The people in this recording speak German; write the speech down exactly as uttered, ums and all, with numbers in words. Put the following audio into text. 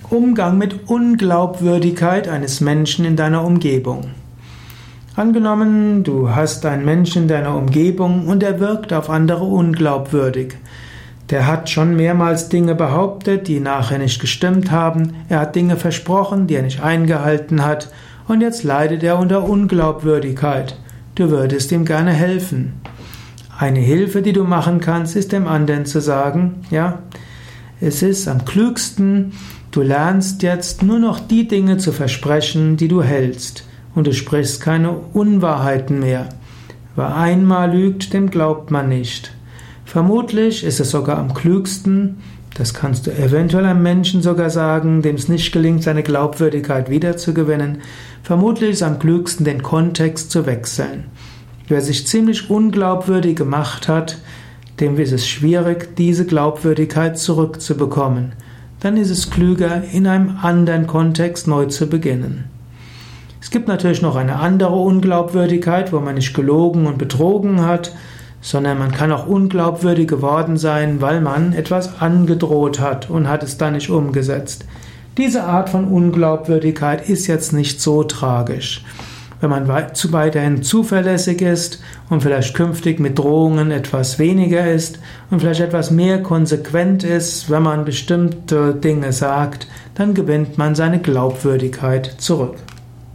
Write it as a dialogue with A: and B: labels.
A: Umgang mit Unglaubwürdigkeit eines Menschen in deiner Umgebung. Angenommen, du hast einen Menschen in deiner Umgebung und er wirkt auf andere unglaubwürdig. Der hat schon mehrmals Dinge behauptet, die nachher nicht gestimmt haben. Er hat Dinge versprochen, die er nicht eingehalten hat. Und jetzt leidet er unter Unglaubwürdigkeit. Du würdest ihm gerne helfen. Eine Hilfe, die du machen kannst, ist dem anderen zu sagen, ja, es ist am klügsten, du lernst jetzt nur noch die Dinge zu versprechen, die du hältst. Und du sprichst keine Unwahrheiten mehr. Wer einmal lügt, dem glaubt man nicht. Vermutlich ist es sogar am klügsten, das kannst du eventuell einem Menschen sogar sagen, dem es nicht gelingt, seine Glaubwürdigkeit wiederzugewinnen, vermutlich ist es am klügsten, den Kontext zu wechseln. Wer sich ziemlich unglaubwürdig gemacht hat, dem ist es schwierig, diese Glaubwürdigkeit zurückzubekommen. Dann ist es klüger, in einem anderen Kontext neu zu beginnen. Es gibt natürlich noch eine andere Unglaubwürdigkeit, wo man nicht gelogen und betrogen hat, sondern man kann auch unglaubwürdig geworden sein, weil man etwas angedroht hat und hat es dann nicht umgesetzt. Diese Art von Unglaubwürdigkeit ist jetzt nicht so tragisch. Wenn man weiterhin zuverlässig ist und vielleicht künftig mit Drohungen etwas weniger ist und vielleicht etwas mehr konsequent ist, wenn man bestimmte Dinge sagt, dann gewinnt man seine Glaubwürdigkeit zurück.